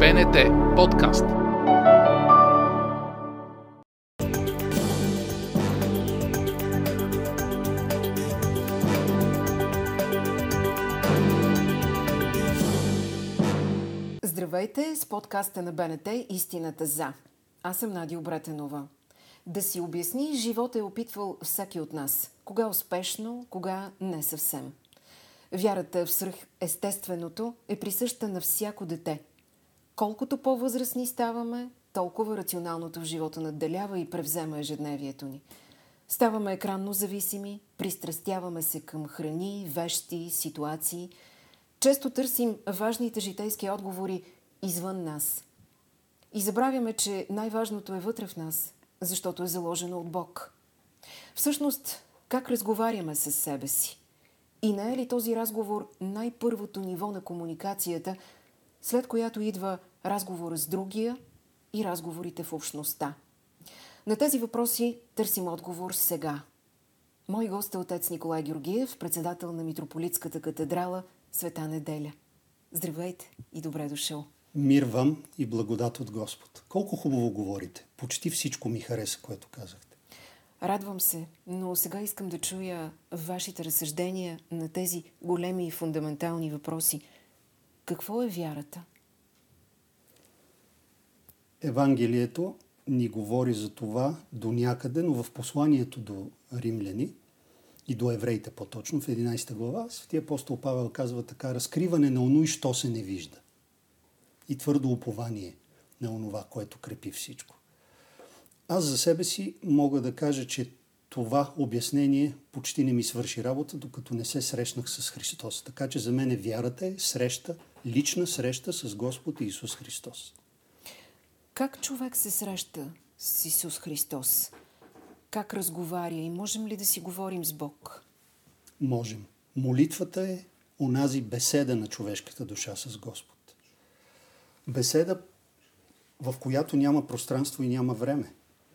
БНТ подкаст. Здравейте с подкаста на БНТ "Истината за". Аз съм Надя Обретенова. Да си обясни, живота е опитвал всеки от нас. Кога успешно, кога не съвсем. Вярата в свръхестественото е присъща на всяко дете. Колкото по-възрастни ставаме, толкова рационалното в живота надделява и превзема ежедневието ни. Ставаме екранно зависими, пристрастяваме се към храни, вещи, ситуации. Често търсим важните житейски отговори извън нас. И забравяме, че най-важното е вътре в нас, защото е заложено от Бог. Всъщност, как разговаряме с себе си? И не е ли този разговор най-първото ниво на комуникацията, след която идва разговора с другия и разговорите в общността? На тези въпроси търсим отговор сега. Мой гост е отец Николай Георгиев, председател на Митрополитската катедрала Света Неделя. Здравейте и добре дошъл. Мир вам и благодат от Господ. Колко хубаво говорите. Почти всичко ми хареса, което казахте. Радвам се, но сега искам да чуя вашите разсъждения на тези големи и фундаментални въпроси. Какво е вярата? Евангелието ни говори за това до някъде, но в посланието до римляни и до евреите по-точно, в 11 глава, светия апостол Павел казва така: разкриване на оно и що се не вижда. И твърдо упование на онова, което крепи всичко. Аз за себе си мога да кажа, че това обяснение почти не ми свърши работа, докато не се срещнах с Христос. Така че за мен вярата е среща, лична среща с Господ Исус Христос. Как човек се среща с Исус Христос? Как разговаря и можем ли да си говорим с Бог? Можем. Молитвата е онази беседа на човешката душа с Господ. Беседа, в която няма пространство и няма време.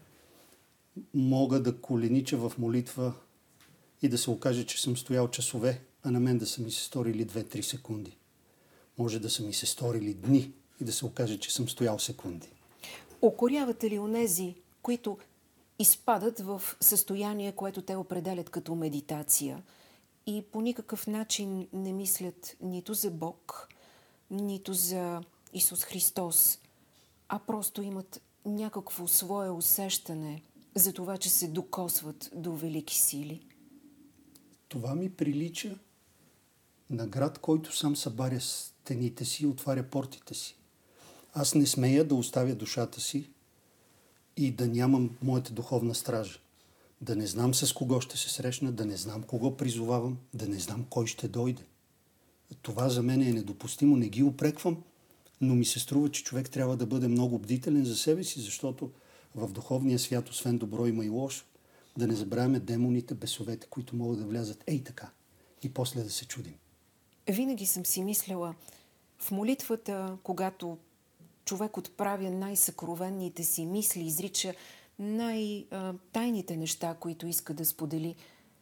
Мога да коленича в молитва и да се окаже, че съм стоял часове, а на мен да са ми се сторили 2-3 секунди. Може да са ми се сторили дни и да се окаже, че съм стоял секунди. Укорявате ли онези, които изпадат в състояние, което те определят като медитация и по никакъв начин не мислят нито за Бог, нито за Исус Христос, а просто имат някакво свое усещане за това, че се докосват до велики сили? Това ми прилича на град, който сам събаря стените си и отваря портите си. Аз не смея да оставя душата си и да нямам моята духовна стража. Да не знам с кого ще се срещна, да не знам кого призовавам, да не знам кой ще дойде. Това за мен е недопустимо, не ги упреквам, но ми се струва, че човек трябва да бъде много бдителен за себе си, защото в духовния свят, освен добро, има и лошо. Да не забравяме демоните, бесовете, които могат да влязат ей така и после да се чудим. Винаги съм си мисляла, в молитвата, когато човек отправя най-съкровенните си мисли, изрича най-тайните неща, които иска да сподели,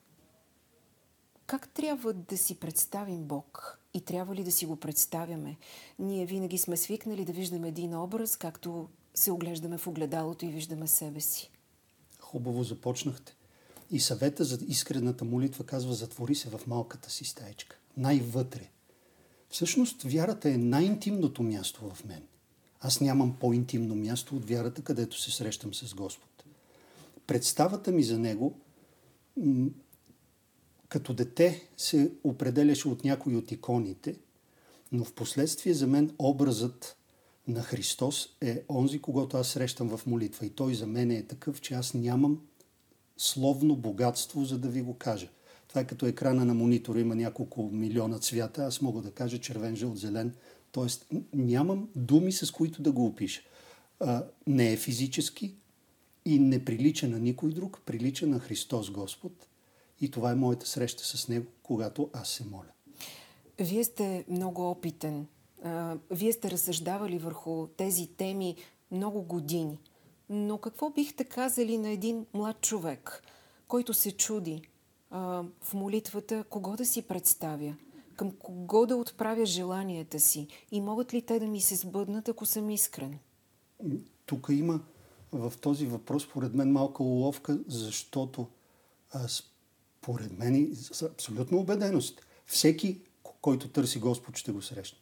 как трябва да си представим Бог и трябва ли да си го представяме? Ние винаги сме свикнали да виждаме един образ, както се оглеждаме в огледалото и виждаме себе си. Хубаво започнахте. И съвета за искрената молитва казва: затвори се в малката си стаечка, най-вътре. Всъщност вярата е най-интимното място в мен. Аз нямам по-интимно място от вярата, където се срещам с Господ. Представата ми за Него като дете се определяше от някои от иконите, но в последствие за мен образът на Христос е онзи, когато аз срещам в молитва. И той за мен е такъв, че аз нямам словно богатство, за да ви го кажа. Това е като екрана на монитора, има няколко милиона цвята, аз мога да кажа червен, жълт, зелен. Тоест нямам думи, с които да го опиша. Не е физически и не прилича на никой друг, прилича на Христос Господ. И това е моята среща с Него, когато аз се моля. Вие сте много опитен. Вие сте разсъждавали върху тези теми много години. Но какво бихте казали на един млад човек, който се чуди в молитвата кого да си представя? Към кого да отправя желанията си? И могат ли те да ми се сбъднат, ако съм искрен? Тук има в този въпрос, според мен, малка уловка, защото според мен и с абсолютна убеденост, всеки, който търси Господ, ще го срещне.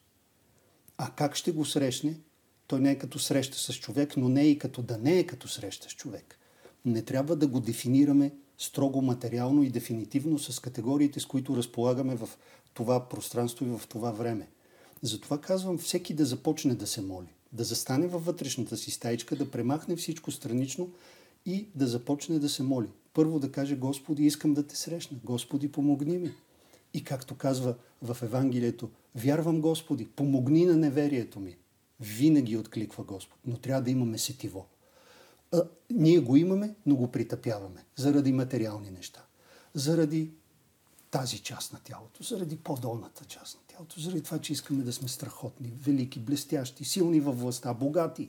А как ще го срещне? Той не е като среща с човек, но не е и като да не е като среща с човек. Не трябва да го дефинираме строго материално и дефинитивно с категориите, с които разполагаме в това пространство и в това време. Затова казвам всеки да започне да се моли, да застане във вътрешната си стаичка, да премахне всичко странично и да започне да се моли. Първо да каже: Господи, искам да те срещна. Господи, помогни ми. И както казва в Евангелието: вярвам, Господи, помогни на неверието ми. Винаги откликва Господ, но трябва да имаме сетиво. Ние го имаме, но го притъпяваме заради материални неща, заради тази част на тялото, заради по-долната част на тялото, заради това, че искаме да сме страхотни, велики, блестящи, силни във властта, богати.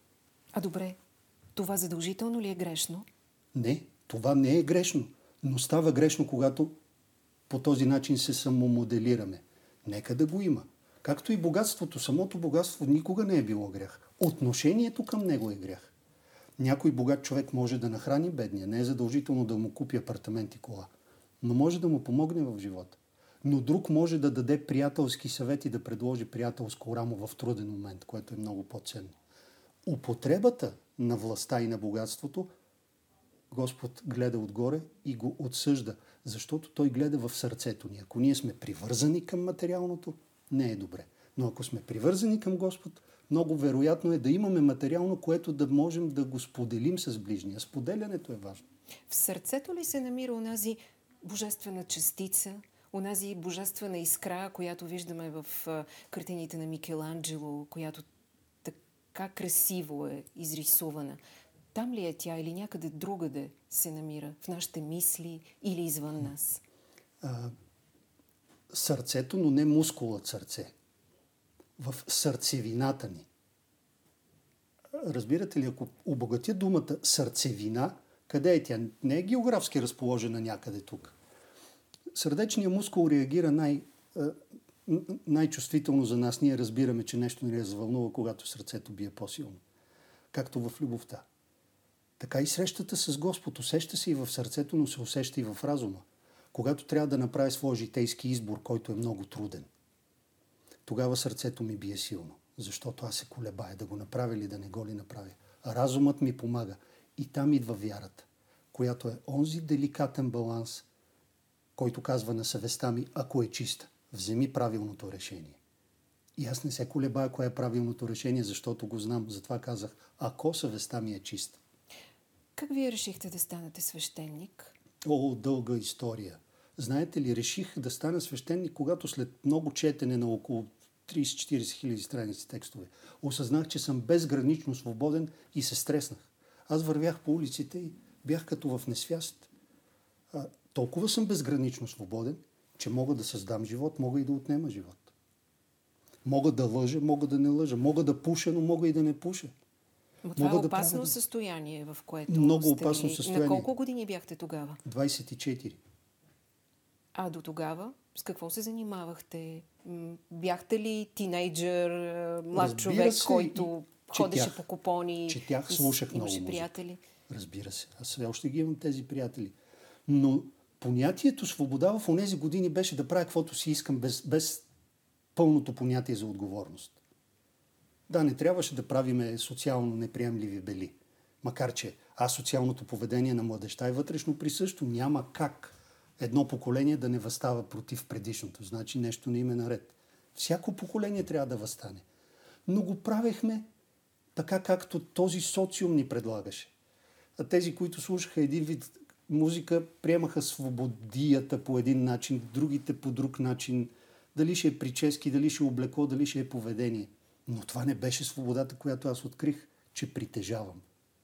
А добре, това задължително ли е грешно? Не, това не е грешно, но става грешно, когато по този начин се самомоделираме. Нека да го има. Както и богатството, самото богатство никога не е било грях. Отношението към него е грях. Някой богат човек може да нахрани бедния, не е задължително да му купи апартамент и кола, но може да му помогне в живота. Но друг може да даде приятелски съвет и да предложи приятелско рамо в труден момент, което е много по-ценно. Употребата на властта и на богатството Господ гледа отгоре и го отсъжда, защото Той гледа в сърцето ни. Ако ние сме привързани към материалното, не е добре. Но ако сме привързани към Господ, много вероятно е да имаме материално, което да можем да го споделим с ближния. Споделянето е важно. В сърцето ли се намира онази божествена частица, онази божествена искра, която виждаме в картините на Микеланджело, която така красиво е изрисувана? Там ли е тя или някъде другаде се намира? В нашите мисли или извън нас? Сърцето, но не мускулът сърце. В сърцевината ни. Разбирате ли, ако обогатя думата сърцевина, къде е тя? Не е географски разположена някъде тук. Сърдечният мускул реагира най-чувствително за нас. Ние разбираме, че нещо ни развълнува, когато сърцето бие по-силно. Както в любовта. Така и срещата с Господ усеща се и в сърцето, но се усеща и в разума. Когато трябва да направя своя житейски избор, който е много труден, тогава сърцето ми бие силно, защото аз се колебая да го направя или да не го ли направя. А разумът ми помага. И там идва вярата, която е онзи деликатен баланс, който казва на съвестта ми: ако е чиста, вземи правилното решение. И аз не се колебая кое е правилното решение, защото го знам. Затова казах: ако съвестта ми е чиста. Как вие решихте да станете свещеник? О, дълга история. Знаете ли, реших да стана свещеник, когато след много четене на около 30-40 хиляди страници текстове, осъзнах, че съм безгранично свободен и се стреснах. Аз вървях по улиците и бях като в несвяст. Толкова съм безгранично свободен, че мога да създам живот, мога и да отнема живот. Мога да лъжа, мога да не лъжа. Мога да пуша, но мога и да не пуша. Но това е опасно състояние, в което много опасно състояние. На колко години бяхте тогава? 24. А до тогава с какво се занимавахте? Бяхте ли тинейджър, млад човек, който ходеше по купони? Четях, слушах много музика. Приятели? Разбира се. Аз все още ги имам тези приятели. Но понятието свобода в онези години беше да правя каквото си искам, без пълното понятие за отговорност. Да, не трябваше да правиме социално неприемливи бели. Макар че асоциалното поведение на младежта е вътрешно присъщо. Няма как едно поколение да не въстава против предишното. Значи нещо не им е наред. Всяко поколение трябва да въстане. Но го правехме така, както този социум ни предлагаше. А тези, които слушаха един вид музика, приемаха свободията по един начин, другите по друг начин. Дали ще е прически, дали ще е облекло, дали ще е поведение. Но това не беше свободата, която аз открих, че притежавам.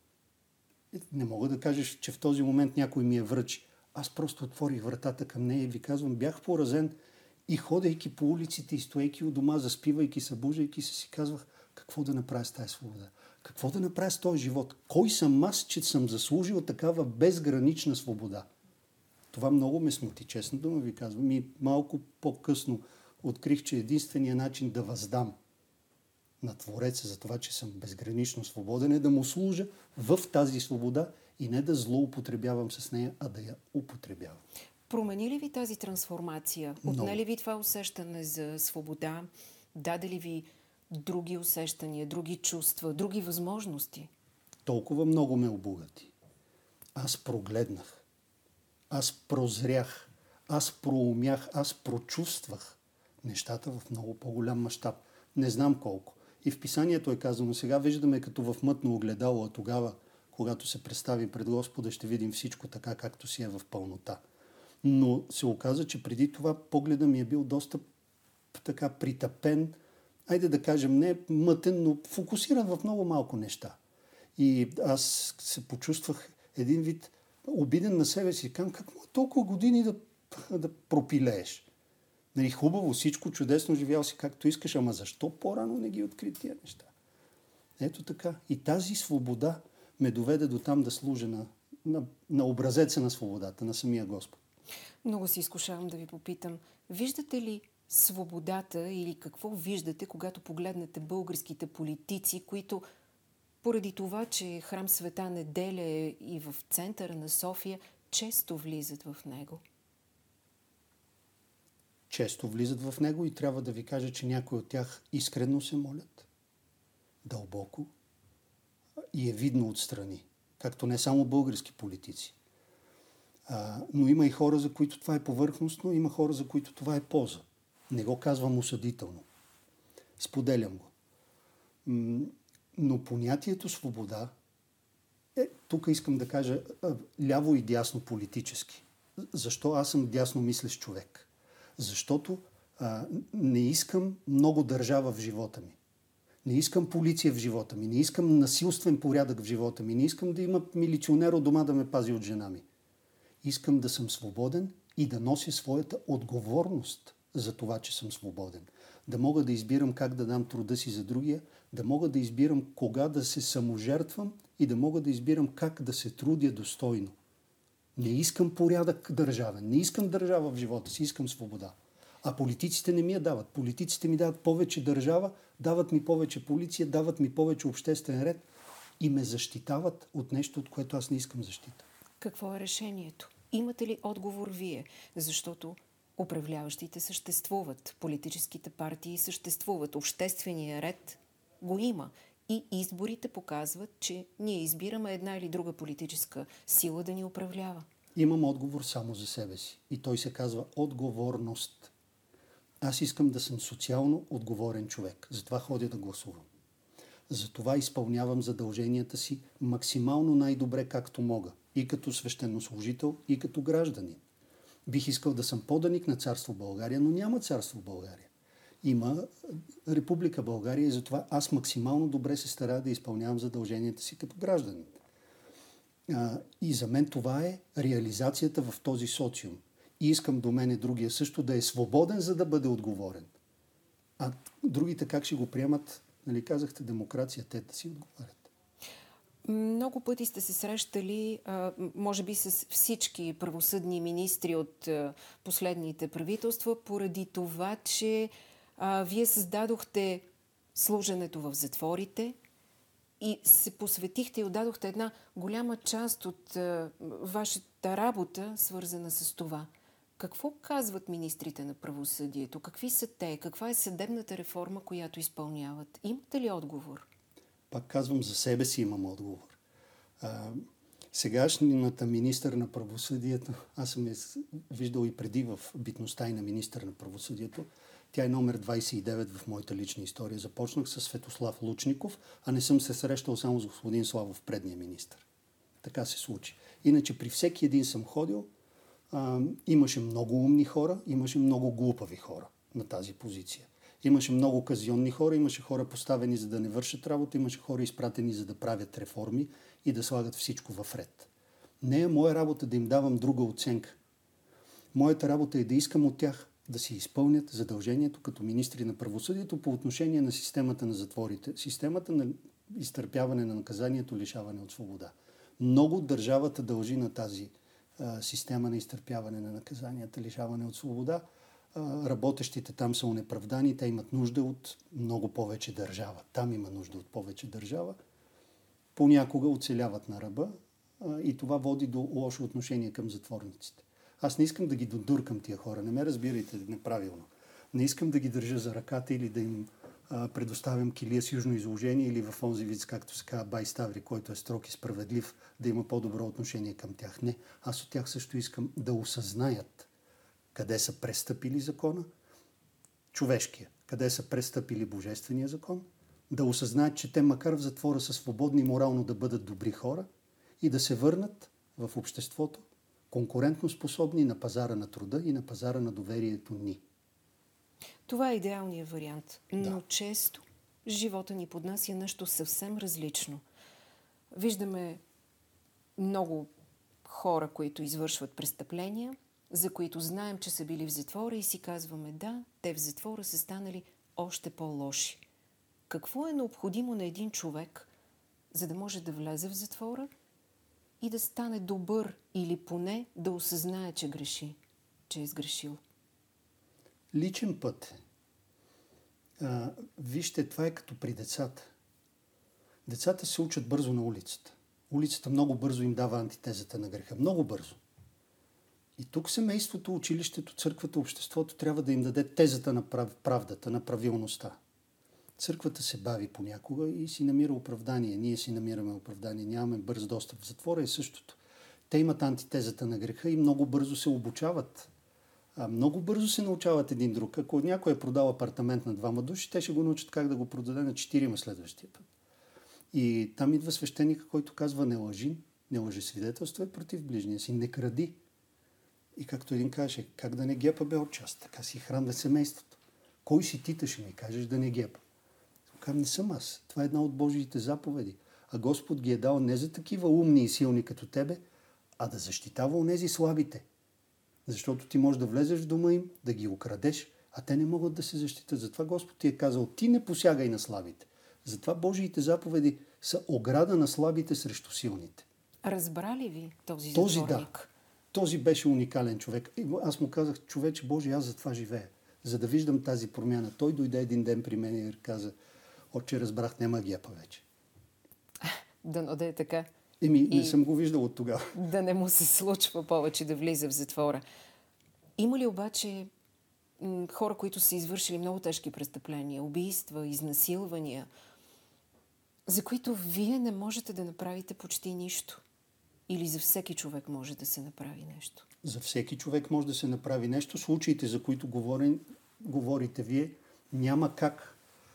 Не мога да кажеш, че в този момент някой ми я връчи. Аз просто отворих вратата към нея и ви казвам, бях поразен и ходейки по улиците и стоейки у дома, заспивайки, събуждайки се, си казвах: какво да направя с тази свобода? Какво да направя с този живот? Кой съм аз, че съм заслужил такава безгранична свобода? Това много ме смути, честно да ви казвам. И малко по-късно открих, че единственият начин да въздам на Твореца за това, че съм безгранично свободен, е да му служа в тази свобода и не да злоупотребявам с нея, а да я употребявам. Промени ли ви тази трансформация? Отне ли ви това усещане за свобода? Даде ли ви други усещания, други чувства, други възможности? Толкова много ме обогати. Аз прогледнах. Аз прозрях. Аз проумях. Аз прочувствах нещата в много по-голям мащаб. Не знам колко. И в писанието е казано, сега виждаме като в мътно огледало, а тогава, когато се представи пред Господа, ще видим всичко така, както си е в пълнота. Но се оказа, че преди това погледът ми е бил доста така притъпен, айде да кажем не мътен, но фокусиран в много малко неща. И аз се почувствах един вид обиден на себе си. Казвам, как му толкова години да пропилееш? Нали, хубаво, всичко чудесно, живял си както искаш, ама защо по-рано не ги откри тия неща? Ето така. И тази свобода ме доведе до там да служа на образеца на свободата, на самия Господ. Много се изкушавам да ви попитам. Виждате ли свободата или какво виждате, когато погледнете българските политици, които поради това, че храм Света Неделя е и в центъра на София, често влизат в него? Често влизат в него и трябва да ви кажа, че някои от тях искрено се молят. Дълбоко. И е видно отстрани. Както не само български политици. Но има и хора, за които това е повърхностно, има хора, за които това е поза. Не го казвам осъдително. Споделям го. Но понятието свобода тук искам да кажа ляво и дясно политически. Защо аз съм дясно мислещ човек? Защото не искам много държава в живота ми. Не искам полиция в живота ми. Не искам насилствен порядък в живота ми. Не искам да има милиционер от дома да ме пази от жена ми. Искам да съм свободен и да нося своята отговорност за това, че съм свободен. Да мога да избирам как да дам труда си за другия, да мога да избирам кога да се саможертвам и да мога да избирам как да се трудя достойно. Не искам порядък държавен, не искам държава в живота си, искам свобода. А политиците не ми я дават. Политиците ми дават повече държава, дават ми повече полиция, дават ми повече обществен ред и ме защитават от нещо, от което аз не искам защита. Какво е решението? Имате ли отговор вие? Защото управляващите съществуват, политическите партии съществуват, обществения ред го има. И изборите показват, че ние избираме една или друга политическа сила да ни управлява. Имам отговор само за себе си. И той се казва отговорност. Аз искам да съм социално отговорен човек. Затова ходя да гласувам. Затова изпълнявам задълженията си максимално най-добре както мога. И като свещенослужител, и като гражданин. Бих искал да съм поданик на Царство България, но няма Царство България. Има Република България и затова аз максимално добре се старая да изпълнявам задълженията си като гражданин. И за мен това е реализацията в този социум. И искам до мене другия също да е свободен, за да бъде отговорен. А другите как ще го приемат? Нали казахте демокрация, те да си отговарят. Много пъти сте се срещали, може би с всички правосъдни министри от последните правителства, поради това, че вие създадохте служенето в затворите и се посветихте и отдадохте една голяма част от вашата работа, свързана с това. Какво казват министрите на правосъдието? Какви са те? Каква е съдебната реформа, която изпълняват? Имате ли отговор? Пак казвам, за себе си имам отговор. Сегашната министър на правосъдието, аз съм я виждал и преди в битността и на министър на правосъдието, тя е номер 29 в моята лична история. Започнах с Светослав Лучников, а не съм се срещал само с господин Славов, предния министър. Така се случи. Иначе при всеки един съм ходил, имаше много умни хора, имаше много глупави хора на тази позиция. Имаше много казионни хора, имаше хора поставени за да не вършат работа, имаше хора изпратени за да правят реформи и да слагат всичко в ред. Не е моя работа да им давам друга оценка. Моята работа е да искам от тях да си изпълнят задължението като министри на правосъдието по отношение на системата на затворите, системата на изтърпяване на наказанието, лишаване от свобода. Много държавата дължи на тази система на изтърпяване на наказанията, лишаване от свобода. работещите там са онеправдани, те имат нужда от много повече държава. Там има нужда от повече държава. Понякога оцеляват на ръба и това води до лошо отношение към затворниците. Аз не искам да ги додуркам тия хора, не ме разбирайте неправилно. Не искам да ги държа за ръката или да им предоставям килия с южно изложение или в онзи вид, както се казва Бай Ставри, който е строг и справедлив, да има по-добро отношение към тях. Не, аз от тях също искам да осъзнаят къде са престъпили закона, човешкия, къде са престъпили божествения закон, да осъзнаят, че те макар в затвора са свободни морално да бъдат добри хора и да се върнат в обществото конкурентно способни на пазара на труда и на пазара на доверието ни. Това е идеалният вариант, но Да. често живота ни поднася нещо съвсем различно. Виждаме много хора, които извършват престъпления, за които знаем, че са били в затвора и си казваме, да, те в затвора са станали още по-лоши. Какво е необходимо на един човек, за да може да влезе в затвора и да стане добър или поне да осъзнае, че греши, че е сгрешил? Личен път. Вижте, това е като при децата. Децата се учат бързо на улицата. Улицата много бързо им дава антитезата на греха. Много бързо. И тук семейството, училището, църквата, обществото трябва да им даде тезата на правдата, на правилността. Църквата се бави понякога и си намира оправдание. Ние си намираме оправдание. Нямаме бърз достъп в затвора и същото. Те имат антитезата на греха и много бързо се обучават. Много бързо се научават един друг. Ако някой е продал апартамент на двама души, те ще го научат как да го продаде на 4 следващия път. И там идва свещеника, който казва не лъжи, не лъжесвидетелствай против ближния си, не кради. И както един каже, как да не гепа бе от част, така си хранва семейството. Кой си ти, ще ми кажеш да не гепа? Казвам, не съм аз. Това е една от Божиите заповеди. А Господ ги е дал не за такива умни и силни като тебе, а да защитава онези слабите. Защото ти можеш да влезеш в дома им, да ги украдеш, а те не могат да се защитят. Затова Господ ти е казал, ти не посягай на слабите. Затова Божиите заповеди са ограда на слабите срещу силните. Разбра ли ви този Този затворник? да. Този беше уникален човек. И аз му казах, човече Боже, аз за това живея. За да виждам тази промяна. Той дойде един ден при мен и каза, отче, разбрах, няма гепа вече. Дано да е така. Не съм го виждал от тогава. Да не му се случва повече да влиза в затвора. Има ли обаче хора, които са извършили много тежки престъпления, убийства, изнасилвания, за които вие не можете да направите почти нищо? Или за всеки човек може да се направи нещо? За всеки човек може да се направи нещо. Случаите, за които говорите вие, няма как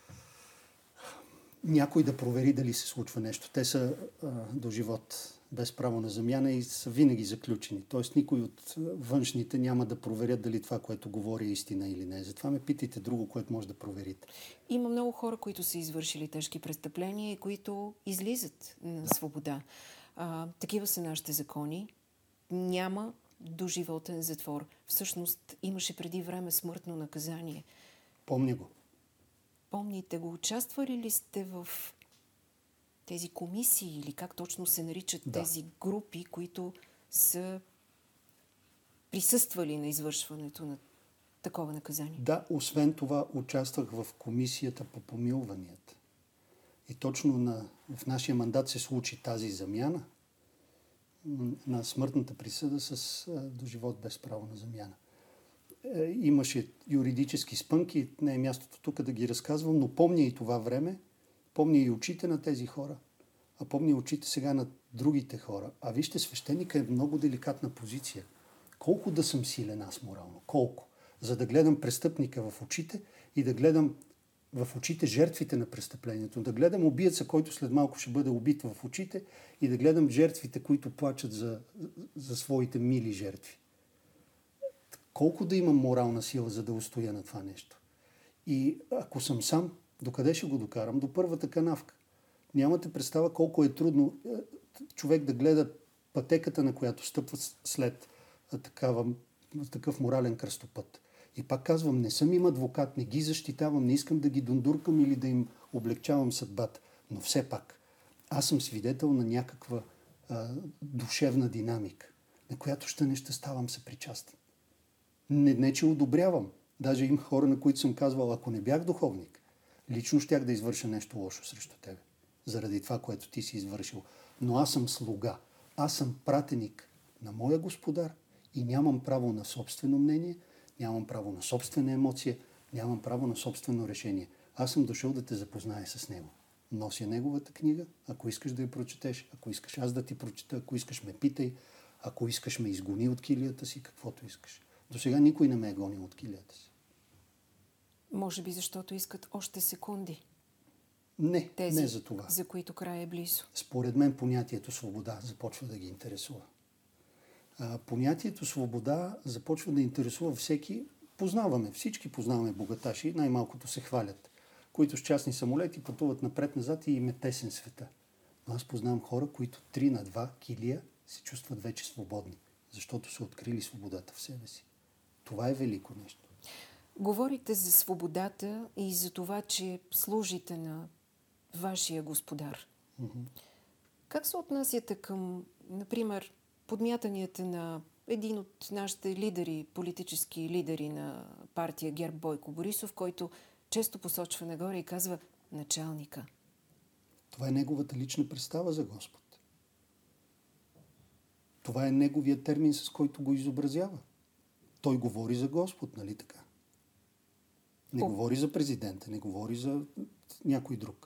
някой да провери дали се случва нещо. Те са до живот без право на замяна и са винаги заключени. Тоест никой от външните няма да проверят дали това, което говори, е истина или не. Затова ме питайте друго, което може да проверите. Има много хора, които са извършили тежки престъпления и които излизат на свобода. Такива са нашите закони. Няма доживотен затвор. Всъщност имаше преди време смъртно наказание. Помня го. Помните го. Участвали ли сте в тези комисии или как точно се наричат тези групи, които са присъствали на извършването на такова наказание? Да, освен това участвах в комисията по помилванията. И точно в нашия мандат се случи тази замяна на смъртната присъда с доживот без право на замяна. Имаше юридически спънки, не е мястото тук да ги разказвам, но помня и това време, помня и очите на тези хора, а помня и очите сега на другите хора. А вижте, свещеника е много деликатна позиция. Колко да съм силен аз морално? Колко? За да гледам престъпника в очите и да гледам в очите жертвите на престъплението. Да гледам убиеца, който след малко ще бъде убит в очите и да гледам жертвите, които плачат за своите мили жертви. Колко да имам морална сила, за да устоя на това нещо? И ако съм сам, докъде ще го докарам? До първата канавка. Нямате представа колко е трудно човек да гледа пътеката, на която стъпва след такъв морален кръстопът. И пак казвам, не съм им адвокат, не ги защитавам, не искам да ги дундуркам или да им облегчавам съдбата. Но все пак, аз съм свидетел на някаква душевна динамика, на която ще ставам съпричастен. Не, че одобрявам, Даже има хора, на които съм казвал, ако не бях духовник, лично щях да извърша нещо лошо срещу тебе. Заради това, което ти си извършил. Но аз съм слуга. Аз съм пратеник на моя Господар и нямам право на собствено мнение, нямам право на собствена емоция, нямам право на собствено решение. Аз съм дошъл да те запозная с Него. Нося Неговата книга, ако искаш да я прочетеш, ако искаш аз да ти прочета, ако искаш ме питай, ако искаш ме изгони от килията си, каквото искаш. До сега никой не ме е гонил от килията си. Може би защото искат още секунди. Не, Тези, не за това. за които край е близо. Според мен понятието свобода започва да ги интересува. Понятието свобода започва да интересува всеки. Всички познаваме богаташи, най-малкото се хвалят, които с частни самолети пътуват напред-назад и им е тесен света. Но аз познавам хора, които 3 на 2 килия се чувстват вече свободни, защото са открили свободата в себе си. Това е велико нещо. Говорите за свободата и за това, че служите на вашия Господар. Как се отнасяте към, например, подмятанията на един от нашите лидери, политически лидери на партия ГЕРБ Бойко Борисов, който често посочва нагоре и казва началника? Това е неговата лична представа за Господ. Това е неговият термин, с който го изобразява. Той говори за Господ, нали така? Не говори за президента, не говори за някой друг.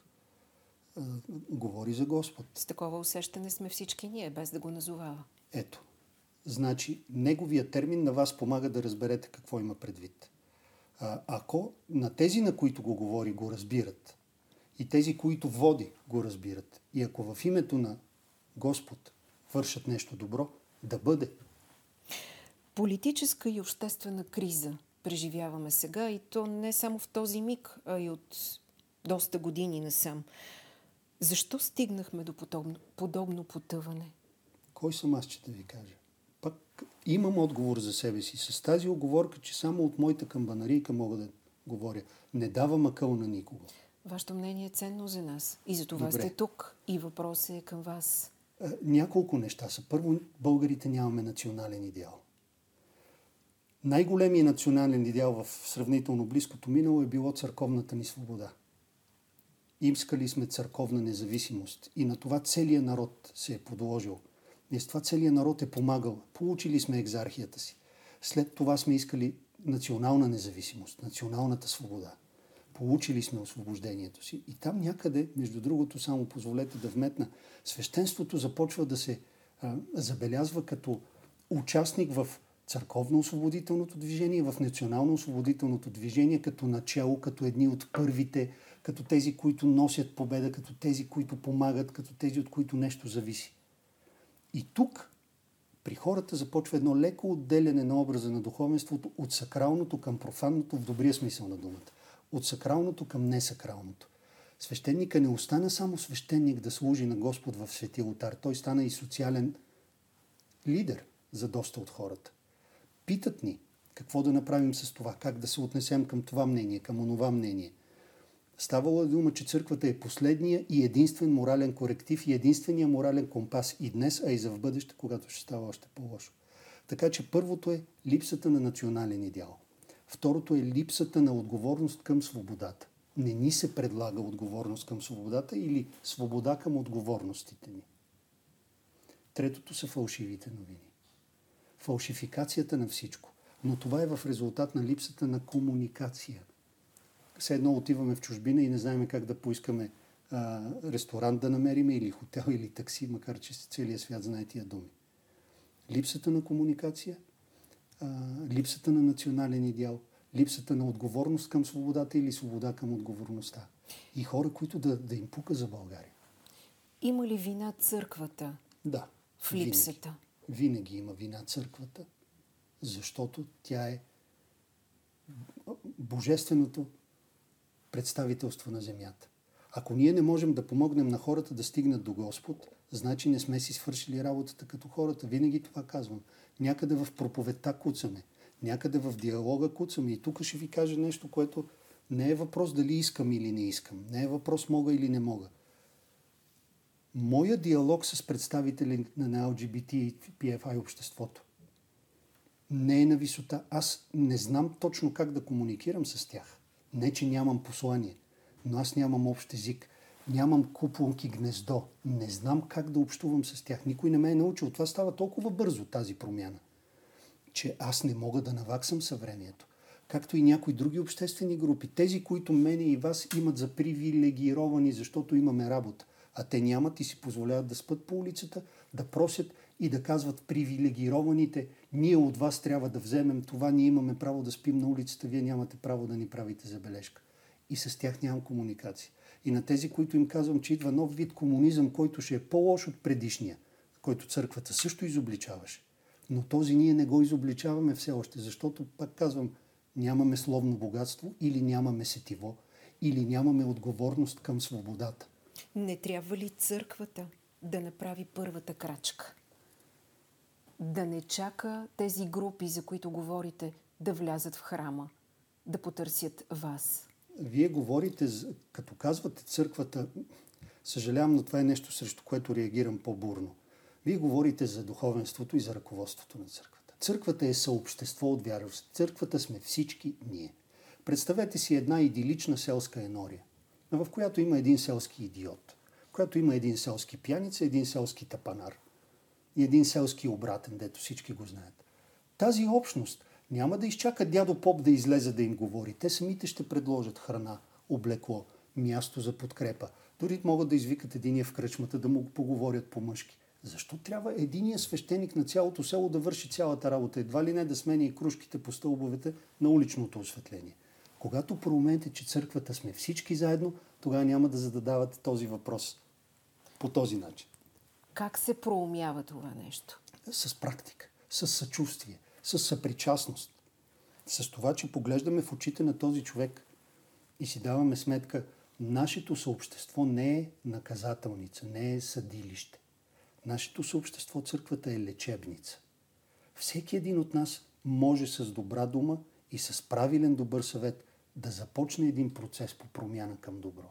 Говори за Господ. С такова усещане сме всички ние, без да го назовава. Ето. Значи, неговият термин на вас помага да разберете какво има предвид. Ако на тези, на които го говори, го разбират, и тези, които води, го разбират, и ако в името на Господ вършат нещо добро, да бъде. Политическа и обществена криза преживяваме сега, и то не само в този миг, а и от доста години насам. Защо стигнахме до подобно потъване? Кой съм аз, че да ви кажа? Пак имам отговор за себе си. С тази оговорка, че само от моята камбанарийка мога да говоря. Не давам акъл на никого. Вашето мнение е ценно за нас. И за това Добре. сте тук. И въпросът е към вас. Няколко неща са. Първо, българите нямаме национален идеал. Най-големият национален идеал в сравнително близкото минало е било църковната ни свобода. Искали сме църковна независимост и на това целият народ се е подложил. И с това целият народ е помагал. Получили сме екзархията си. След това сме искали национална независимост, националната свобода. Получили сме освобождението си. И там някъде, между другото, само позволете да вметна, свещенството започва да се забелязва като участник в църковно-освободителното движение, в национално-освободителното движение, като начало, като едни от първите, като тези, които носят победа, като тези, които помагат, като тези, от които нещо зависи. И тук при хората започва едно леко отделяне на образа на духовенството от сакралното към профанното в добрия смисъл на думата. От сакралното към несакралното. Свещеника не остана само свещеник да служи на Господ в светия олтар. Той стана и социален лидер за доста от хората. Питат ни какво да направим с това, как да се отнесем към това мнение, към онова мнение. Ставало е дума, че църквата е последния и единствен морален коректив и единствения морален компас и днес, а и за в бъдеще, когато ще става още по-лошо. Така че първото е липсата на национален идеал. Второто е липсата на отговорност към свободата. Не ни се предлага отговорност към свободата или свобода към отговорностите ни. Третото са фалшивите новини. Фалшификацията на всичко. Но това е в резултат на липсата на комуникация. Все едно отиваме в чужбина и не знаем как да поискаме ресторант да намерим или хотел или такси, макар че целият свят знае тия думи. Липсата на комуникация, липсата на национален идеал, липсата на отговорност към свободата или свобода към отговорността. И хора, които да им пука за България. Има ли вина църквата? Да. В липсата? Винаги има вина църквата, защото тя е божественото представителство на земята. Ако ние не можем да помогнем на хората да стигнат до Господ, значи не сме си свършили работата като хората. Винаги това казвам. Някъде в проповедта куцаме, някъде в диалога куцаме. И тук ще ви кажа нещо, което не е въпрос дали искам или не искам. Не е въпрос мога или не мога. Моя диалог с представители на LGBT и PFI обществото не е на висота. Аз не знам точно как да комуникирам с тях. Не, че нямам послание, но аз нямам общ език. Нямам купонки гнездо. Не знам как да общувам с тях. Никой не ме е научил. Това става толкова бързо, тази промяна, че аз не мога да наваксам съвремието. Както и някои други обществени групи. Тези, които мене и вас имат за привилегировани, защото имаме работа. А те нямат и си позволяват да спят по улицата, да просят и да казват привилегированите: ние от вас трябва да вземем това, ние имаме право да спим на улицата, вие нямате право да ни правите забележка. И с тях нямам комуникация. И на тези, които им казвам, че идва нов вид комунизъм, който ще е по-лош от предишния, който църквата също изобличаваше. Но този ние не го изобличаваме все още, защото, пак казвам, нямаме словно богатство или нямаме сетиво, или нямаме отговорност към свободата. Не трябва ли църквата да направи първата крачка? Да не чака тези групи, за които говорите, да влязат в храма, да потърсят вас? Вие говорите, като казвате църквата, съжалявам, но това е нещо, срещу което реагирам по-бурно. Вие говорите за духовенството и за ръководството на църквата. Църквата е съобщество от вярващи. Църквата сме всички ние. Представете си една идилична селска енория, в която има един селски идиот, в която има един селски пияница, един селски тапанар и един селски обратен, дето всички го знаят. Тази общност няма да изчака дядо поп да излезе да им говори. Те самите ще предложат храна, облекло, място за подкрепа. Дори могат да извикат единия в кръчмата да му поговорят по-мъжки. Защо трябва единия свещеник на цялото село да върши цялата работа? Едва ли не да сменя и кружките по стълбовете на уличното осветление? Когато проумеете, че църквата сме всички заедно, тогава няма да задавате този въпрос по този начин. Как се проумява това нещо? С практика, с съчувствие, с съпричастност. С това, че поглеждаме в очите на този човек и си даваме сметка, нашето съобщество не е наказателница, не е съдилище. Нашето съобщество, църквата, е лечебница. Всеки един от нас може с добра дума и с правилен добър съвет да започне един процес по промяна към добро.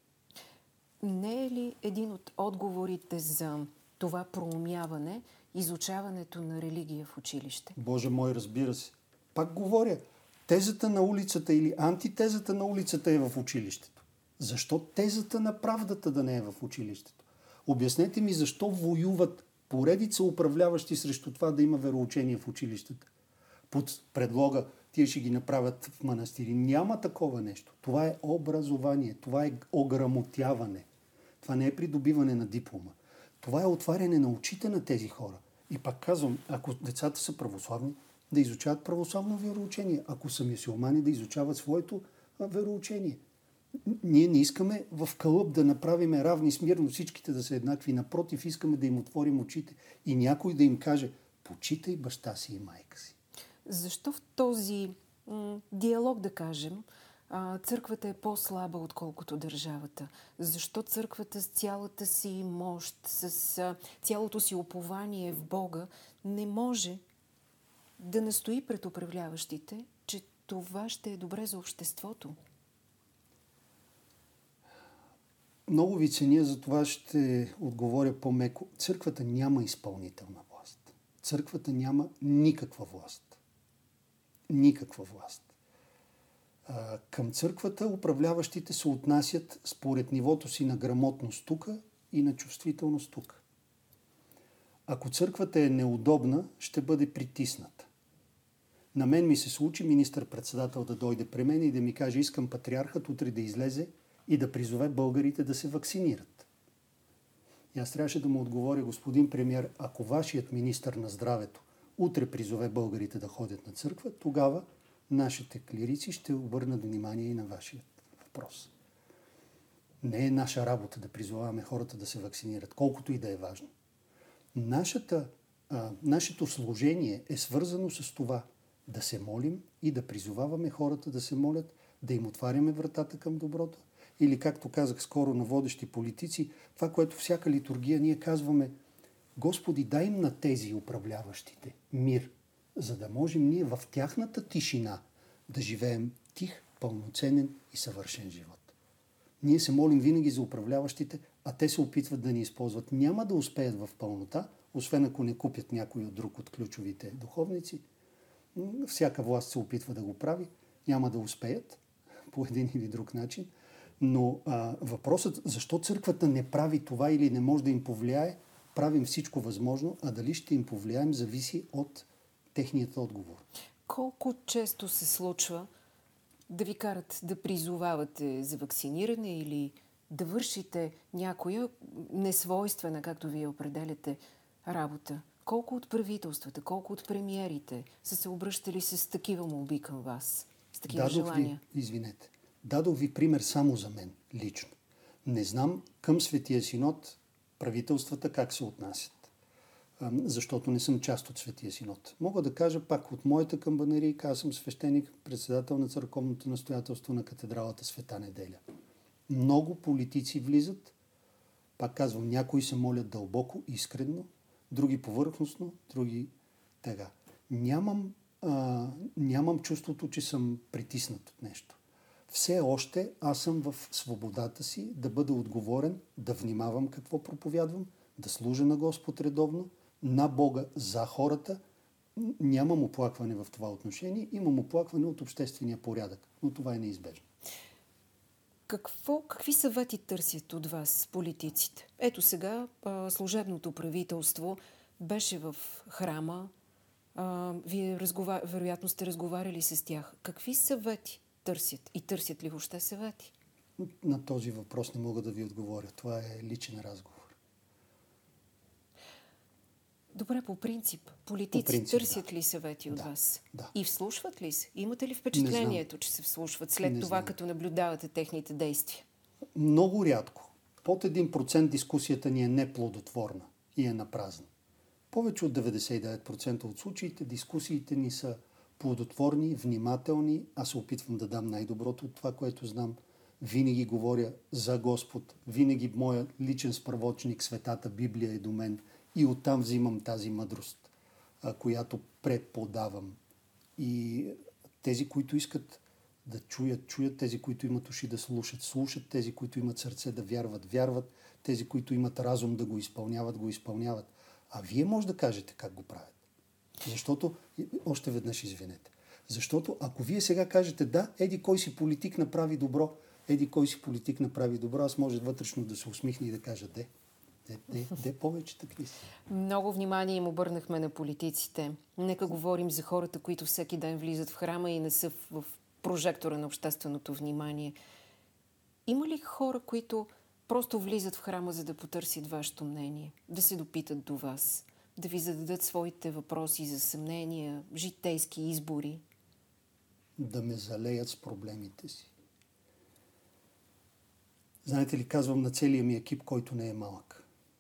Не е ли един от отговорите за това проумяване изучаването на религия в училище? Боже мой, разбира се. Пак говоря, тезата на улицата или антитезата на улицата е в училището. Защо тезата на правдата да не е в училището? Обяснете ми защо воюват поредица управляващи срещу това да има вероучение в училищата. Под предлога, тия ще ги направят в манастири. Няма такова нещо. Това е образование, това е ограмотяване. Това не е придобиване на диплома. Това е отваряне на очите на тези хора. И пак казвам, ако децата са православни, да изучават православно вероучение. Ако са мюсюлмани, да изучават своето вероучение. Ние не искаме в кълъп да направим равни смирно всичките да са еднакви. Напротив, искаме да им отворим очите и някой да им каже: почитай баща си и майка си. Защо в този диалог, да кажем, църквата е по-слаба, отколкото държавата? Защо църквата с цялата си мощ, с цялото си упование в Бога не може да настои пред управляващите, че това ще е добре за обществото? Много ви ценя, за това ще отговоря по-меко. Църквата няма изпълнителна власт. Църквата няма никаква власт. Никаква власт. Към църквата управляващите се отнасят според нивото си на грамотност тук и на чувствителност тук. Ако църквата е неудобна, ще бъде притисната. На мен ми се случи министър-председател да дойде при мен и да ми каже: искам патриархът утре да излезе и да призове българите да се вакцинират. И аз трябваше да му отговоря: господин премиер, ако вашият министър на здравето утре призове българите да ходят на църква, тогава нашите клирици ще обърнат внимание и на вашия въпрос. Не е наша работа да призоваваме хората да се вакцинират, колкото и да е важно. Нашето служение е свързано с това да се молим и да призоваваме хората да се молят, да им отваряме вратата към доброто. Или, както казах скоро на водещи политици, това, което всяка литургия ние казваме: Господи, дай им на тези управляващите мир, за да можем ние в тяхната тишина да живеем тих, пълноценен и съвършен живот. Ние се молим винаги за управляващите, а те се опитват да ни използват. Няма да успеят в пълнота, освен ако не купят някой от друг от ключовите духовници, Всяка власт се опитва да го прави. Няма да успеят по един или друг начин. Но въпросът, защо църквата не прави това или не може да им повлияе, правим всичко възможно, а дали ще им повлияем, зависи от техният отговор. Колко често се случва да ви карат да призовавате за вакциниране или да вършите някоя несвойствена, както вие определяте, работа? Колко от правителствата, колко от премиерите са се обръщали с такива молби към вас, с такива желания? Дадох ви пример само за мен, лично. Не знам към Светия Синод правителствата как се отнасят, защото не съм част от Светия Синод. Мога да кажа пак от моята камбанерийка, аз съм свещеник, председател на църковното настоятелство на катедралата Света Неделя. Много политици влизат, пак казвам, някои се молят дълбоко, искрено, други повърхностно, други тега. Нямам чувството, че съм притиснат от нещо. Все още аз съм в свободата си да бъда отговорен, да внимавам какво проповядвам, да служа на Господ редовно, на Бога за хората. Нямам оплакване в това отношение, имам оплакване от обществения порядък, но това е неизбежно. Какви съвети търсят от вас политиците? Ето сега служебното правителство беше в храма. Вие вероятно сте разговаряли с тях. Какви съвети търсят? И търсят ли въобще съвети? На този въпрос не мога да ви отговоря. Това е личен разговор. Добре, по принцип. Политици търсят ли съвети от вас? Да. И вслушват ли се? Имате ли впечатлението, че се вслушват след това, като наблюдавате техните действия? Много рядко. Под 1% дискусията ни е неплодотворна и е напразна. Повече от 99% от случаите дискусиите ни са плодотворни, внимателни. Аз се опитвам да дам най-доброто от това, което знам. Винаги говоря за Господ. Винаги моя личен справочник, Светата Библия е до мен. И оттам взимам тази мъдрост, която преподавам. И тези, които искат да чуят, тези, които имат уши да слушат, тези, които имат сърце да вярват, тези, които имат разум да го изпълняват. А вие може да кажете как го правят. Защото, още веднъж извинете, защото ако вие сега кажете да, еди кой си политик направи добро, аз може вътрешно да се усмихне и да кажа де повече такива си. Много внимание им обърнахме на политиците. Нека говорим за хората, които всеки ден влизат в храма и не са в прожектора на общественото внимание. Има ли хора, които просто влизат в храма, за да потърсят вашето мнение, да се допитат до вас, да ви зададат своите въпроси за съмнения, житейски избори? Да ме залеят с проблемите си. Знаете ли, казвам на целия ми екип, който не е малък.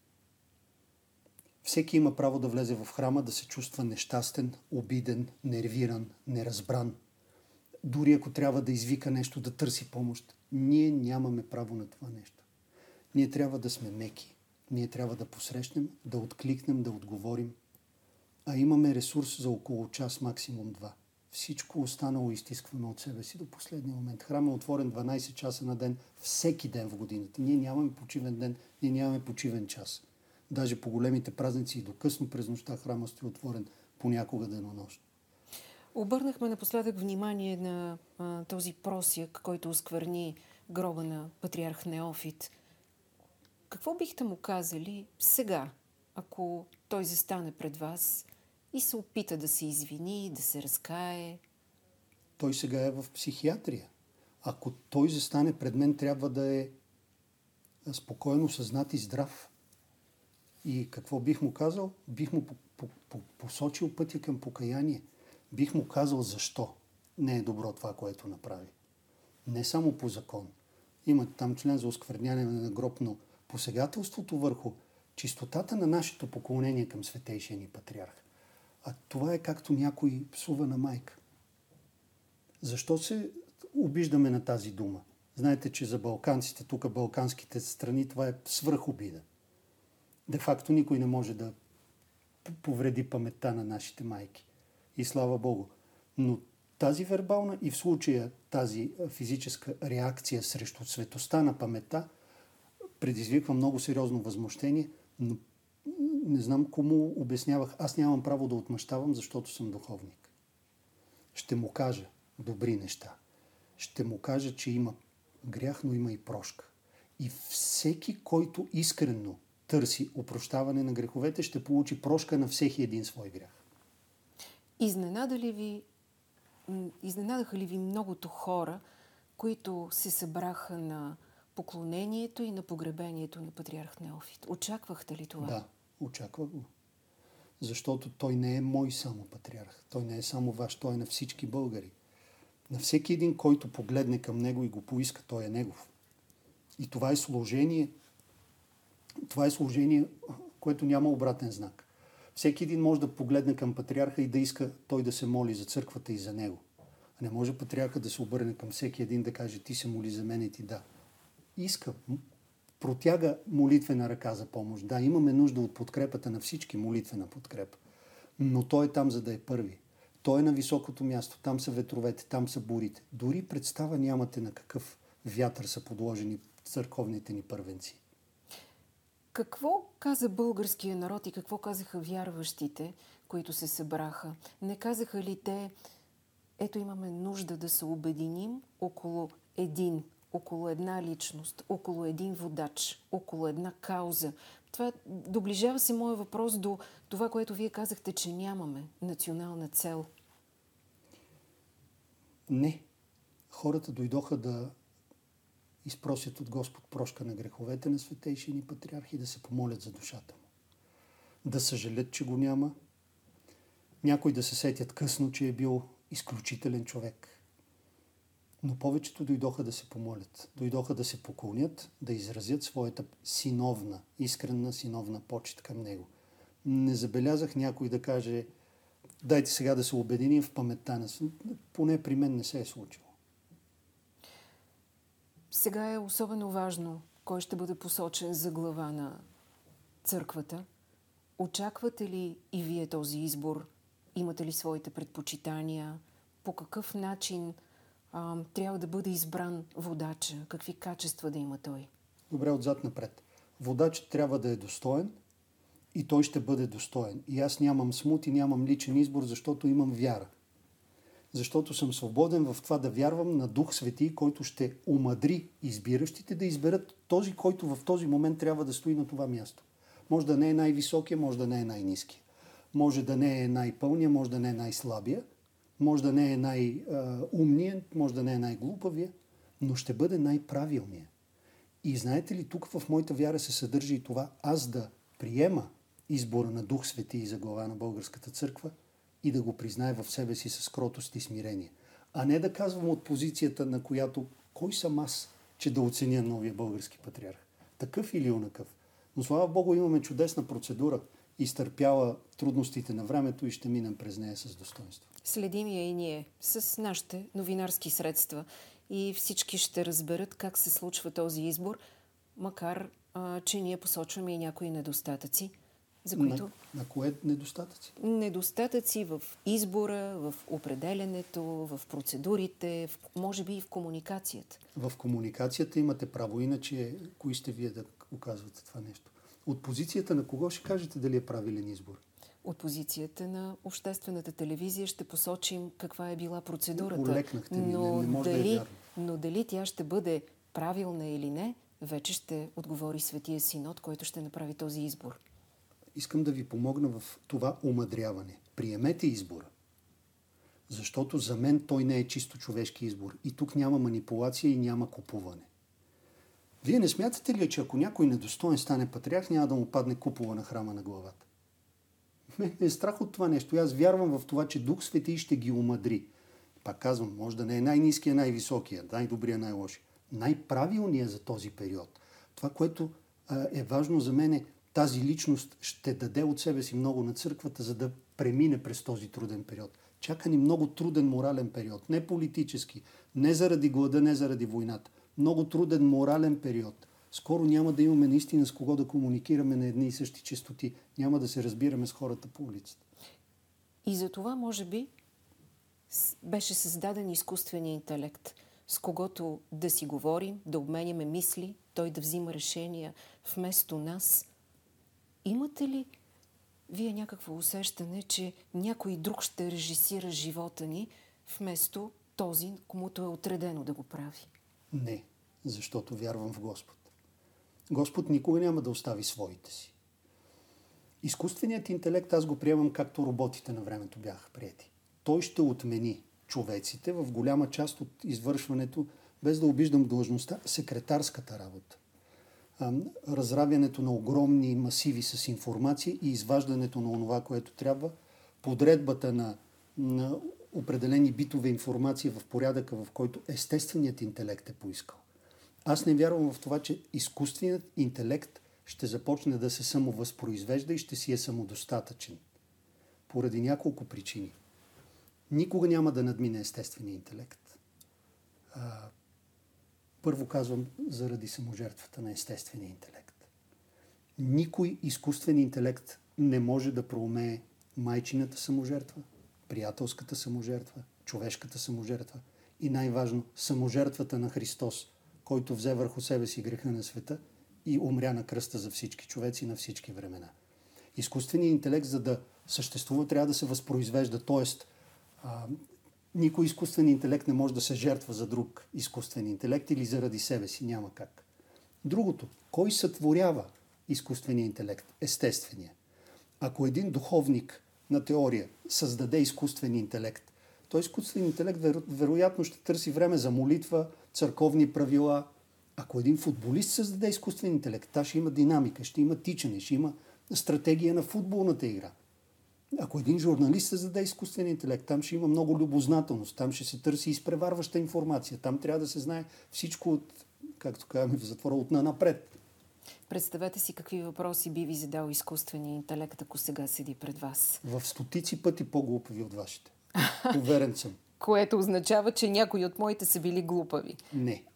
Всеки има право да влезе в храма, да се чувства нещастен, обиден, нервиран, неразбран. Дори ако трябва да извика нещо, да търси помощ. Ние нямаме право на това нещо. Ние трябва да сме меки. Ние трябва да посрещнем, да откликнем, да отговорим. А имаме ресурс за около час, максимум 2. Всичко останало изтискваме от себе си до последния момент. Храм е отворен 12 часа на ден, всеки ден в годината. Ние нямаме почивен ден, ние нямаме почивен час. Даже по големите празници и до късно през нощта храма стои отворен, понякога денонощно. Обърнахме напоследък внимание на този просяк, който оскверни гроба на патриарх Неофит. Какво бихте му казали сега, ако той застане пред вас и се опита да се извини, да се разкае? Той сега е в психиатрия. Ако той застане пред мен, трябва да е спокойно съзнат и здрав. И какво бих му казал? Бих му посочил пътя към покаяние. Бих му казал защо не е добро това, което направи. Не само по закон. Има там член за оскверняване на гроб, но посегателството върху чистотата на нашето поклонение към светейшия ни патриарх. А това е както някой псува на майка. Защо се обиждаме на тази дума? Знаете, че за балканците, тук балканските страни, това е свръхобида. Де факто никой не може да повреди паметта на нашите майки. И слава Богу. Но тази вербална и в случая тази физическа реакция срещу светостта на паметта предизвиква много сериозно възмущение, но не знам кому обяснявах. Аз нямам право да отмъщавам, защото съм духовник. Ще му кажа добри неща. Ще му кажа, че има грях, но има и прошка. И всеки, който искрено търси опрощаване на греховете, ще получи прошка на всеки един свой грях. Изненадаха ли ви многото хора, които се събраха на поклонението и на погребението на патриарх Неофит? Очаквахте ли това? Да, очаквах го. Защото той не е мой само патриарх. Той не е само ваш, той е на всички българи. На всеки един, който погледне към него и го поиска, той е негов. И това е служение, което няма обратен знак. Всеки един може да погледне към патриарха и да иска той да се моли за църквата и за него. А не може патриарха да се обърне към всеки един да каже: ти се моли за мен и ти да. Иска, протяга молитвена ръка за помощ. Да, имаме нужда от подкрепата на всички, молитвена подкрепа. Но той е там, за да е първи. Той е на високото място. Там са ветровете, там са бурите. Дори представа нямате на какъв вятър са подложени църковните ни първенци. Какво каза българския народ и какво казаха вярващите, които се събраха? Не казаха ли те: ето имаме нужда да се обединим около една личност, около един водач, около една кауза? Това доближава се моя въпрос до това, което вие казахте, че нямаме национална цел. Не. Хората дойдоха да изпросят от Господ прошка на греховете на светейшия ни патриарх и да се помолят за душата му. Да съжалят, че го няма. Някои да се сетят късно, че е бил изключителен човек. Но повечето дойдоха да се помолят. Дойдоха да се поклонят, да изразят своята искрена синовна почит към него. Не забелязах някой да каже: дайте сега да се обединим в паметта на... Поне при мен не се е случило. Сега е особено важно кой ще бъде посочен за глава на църквата. Очаквате ли и вие този избор? Имате ли своите предпочитания? По какъв начин трябва да бъде избран водача? Какви качества да има той? Добре, отзад напред. Водачът трябва да е достоен и той ще бъде достоен. И аз нямам смут и нямам личен избор, защото имам вяра. Защото съм свободен в това да вярвам на Дух Свети, който ще умъдри избиращите да изберат този, който в този момент трябва да стои на това място. Може да не е най-високия, може да не е най-ниския. Може да не е най-пълния, може да не е най-слабия. Може да не е най-умния, може да не е най-глупавия, но ще бъде най-правилния. И знаете ли, тук в моята вяра се съдържа и това: аз да приема избора на Дух Свети за глава на Българската църква и да го призная в себе си с кротост и смирение. А не да казвам от позицията, на която кой съм аз, че да оценя новия български патриарх. Такъв или онакъв. Но слава Богу, имаме чудесна процедура, изтърпяла трудностите на времето и ще минем през нея с достоинство. Следим я и ние с нашите новинарски средства и всички ще разберат как се случва този избор, макар че ние посочваме и някои недостатъци, за които... На кое недостатъци? Недостатъци в избора, в определенето, в процедурите, може би и в комуникацията. В комуникацията имате право, иначе кои сте вие да оказвате това нещо? От позицията на кого ще кажете дали е правилен избор? От позицията на обществената телевизия ще посочим каква е била процедурата. Улекнахте ми, не може да е вярно. Но дали тя ще бъде правилна или не, вече ще отговори Светия Синод, който ще направи този избор. Искам да ви помогна в това омъдряване. Приемете избора. Защото за мен той не е чисто човешки избор. И тук няма манипулация и няма купуване. Вие не смятате ли, че ако някой недостоен стане патриарх, няма да му падне купола на храма на главата? Мен е страх от това нещо. Аз вярвам в това, че Дух Свети ще ги омъдри. Пак казвам, може да не е най-ниския, най-високия, най-добрия, най-лошия. Най-правилният за този период. Това, което е важно за мен е, тази личност ще даде от себе си много на църквата, за да премине през този труден период. Чака ни много труден морален период. Не политически, не заради глада, не заради войната. Много труден морален период. Скоро няма да имаме наистина с кого да комуникираме на едни и същи честоти. Няма да се разбираме с хората по улицата. И за това, може би, беше създаден изкуственият интелект, с когото да си говорим, да обменяме мисли, той да взима решения вместо нас. Имате ли вие някакво усещане, че някой друг ще режисира живота ни, вместо този, комуто е отредено да го прави? Не, защото вярвам в Господ. Господ никога няма да остави своите си. Изкуственият интелект аз го приемам както роботите на времето бяха приети. Той ще отмени човеците в голяма част от извършването, без да обиждам длъжността, секретарската работа. Разравянето на огромни масиви с информация и изваждането на онова, което трябва, подредбата на определени битове информация в порядъка, в който естественият интелект е поискал. Аз не вярвам в това, че изкуственият интелект ще започне да се самовъзпроизвежда и ще си е самодостатъчен. Поради няколко причини. Никога няма да надмине естествения интелект. Първо казвам заради саможертвата на естествения интелект. Никой изкуствен интелект не може да проумее майчината саможертва, приятелската саможертва, човешката саможертва и най-важно саможертвата на Христос, който взе върху себе си греха на света и умря на кръста за всички човеци на всички времена. Изкуственият интелект, за да съществува, трябва да се възпроизвежда, т.е. никой изкуствен интелект не може да се жертва за друг изкуствен интелект или заради себе си, няма как. Другото, кой сътворява изкуствения интелект? Естествения. Ако един духовник на теория създаде изкуствен интелект, той изкуствен интелект вероятно ще търси време за молитва, църковни правила. Ако един футболист създаде изкуствен интелект, та ще има динамика, ще има тичане, ще има стратегия на футболната игра. Ако един журналист създаде изкуствен интелект, там ще има много любознателност, там ще се търси изпреварваща информация, там трябва да се знае всичко от, както казваме в затвора, от напред. Представете си какви въпроси би ви задал изкуственият интелект, ако сега седи пред вас. В стотици пъти по-глупави от вашите. Уверен съм. Което означава, че някои от моите са били глупави. Не.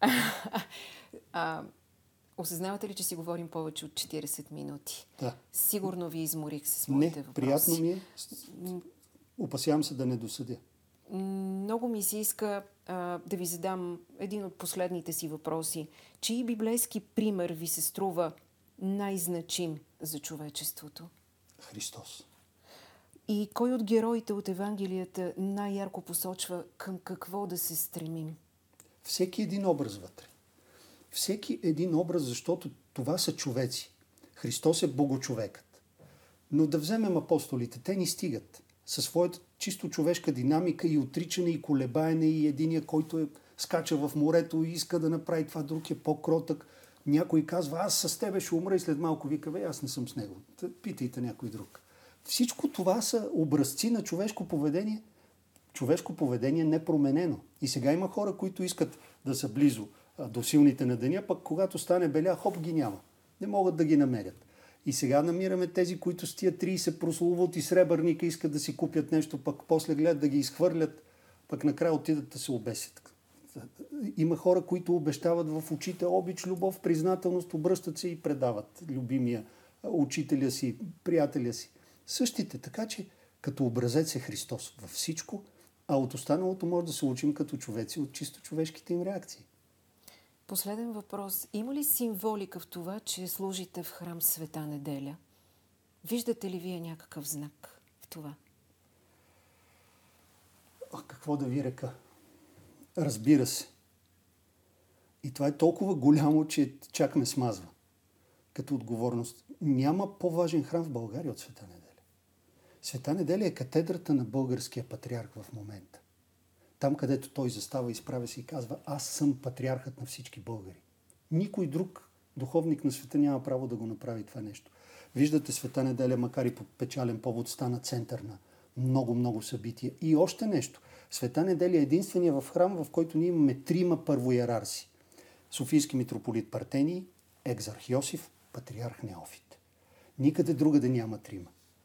Осъзнавате ли, че си говорим повече от 40 минути? Да. Сигурно ви изморих с моите въпроси. Приятно ми е. Опасявам се да не досъдя. Много ми се иска да ви задам един от последните си въпроси. Чий библейски пример ви се струва най-значим за човечеството? Христос. И кой от героите от Евангелията най-ярко посочва към какво да се стремим? Всеки един образ вътре. Всеки един образ, защото това са човеци. Христос е богочовекът. Но да вземем апостолите, те ни стигат със своята чисто човешка динамика и отричане, и колебаене, и единия, който скача в морето и иска да направи това, друг е по-кротък. Някой казва, аз с тебе ще умра и след малко вика, аз не съм с него. Питайте някой друг. Всичко това са образци на човешко поведение. Човешко поведение непроменено. И сега има хора, които искат да са близо до силните на деня, пък когато стане беля, хоп, ги няма. Не могат да ги намерят. И сега намираме тези, които с тия 30 прословут и сребърника искат да си купят нещо, пък после гледат да ги изхвърлят, пък накрая отидат да се обесят. Има хора, които обещават в очите обич, любов, признателност, обръщат се и предават любимия учителя си, приятеля си. Същите, така че като образец е Христос във всичко, а от останалото може да се учим като човеци от чисто човешките им реакции. Последен въпрос. Има ли символика в това, че служите в храм Света неделя? Виждате ли вие някакъв знак в това? Какво да ви река? Разбира се. И това е толкова голямо, че чак ме смазва. Като отговорност. Няма по-важен храм в България от Света неделя. Света неделя е катедрата на българския патриарх в момента. Там, където той застава, изправя се и казва, аз съм патриархът на всички българи. Никой друг духовник на света няма право да го направи това нещо. Виждате, Света неделя, макар и по печален повод, стана център на много събития. И още нещо. Света неделя е единствения в храм, в който ние имаме 3 първоиерарси. Софийски митрополит Партений, екзарх Йосиф, патриарх Неофит. Никъде другаде няма 3.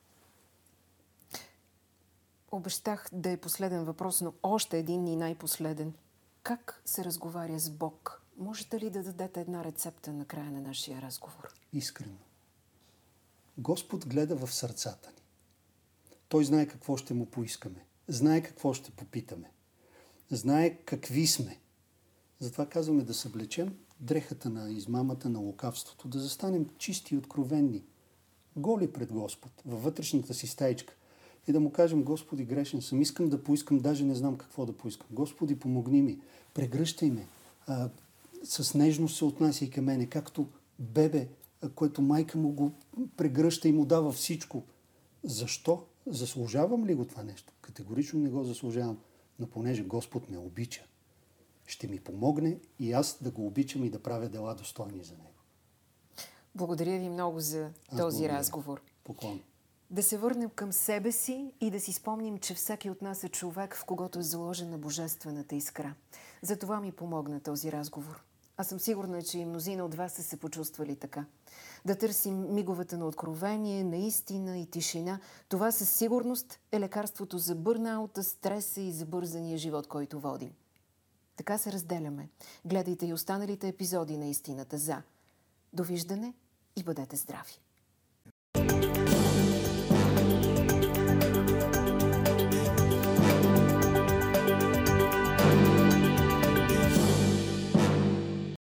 Обещах да е последен въпрос, но още един и най-последен. Как се разговаря с Бог? Можете ли да дадете една рецепта на края на нашия разговор? Искрено. Господ гледа в сърцата ни. Той знае какво ще му поискаме. Знае какво ще попитаме. Знае какви сме. Затова казваме да съблечем дрехата на измамата, на лукавството, да застанем чисти и откровенни, голи пред Господ, във вътрешната си стаичка и да му кажем: Господи, грешен съм, искам да поискам, даже не знам какво да поискам. Господи, помогни ми, прегръщай ме, с нежност се отнася и към мене, както бебе, което майка му го прегръща и му дава всичко. Защо? Заслужавам ли го това нещо? Категорично не го заслужавам, но понеже Господ ме обича, ще ми помогне и аз да го обичам и да правя дела достойни за Него. Благодаря ви много за този разговор. Поклон. Да се върнем към себе си и да си спомним, че всеки от нас е човек, в когото е заложена божествената искра. За това ми помогна този разговор. Аз съм сигурна, че и мнозина от вас са се почувствали така. Да търсим миговете на откровение, на истина и тишина. Това със сигурност е лекарството за бърнаута, стреса и забързания живот, който водим. Така се разделяме. Гледайте и останалите епизоди на Истината за. Довиждане и бъдете здрави!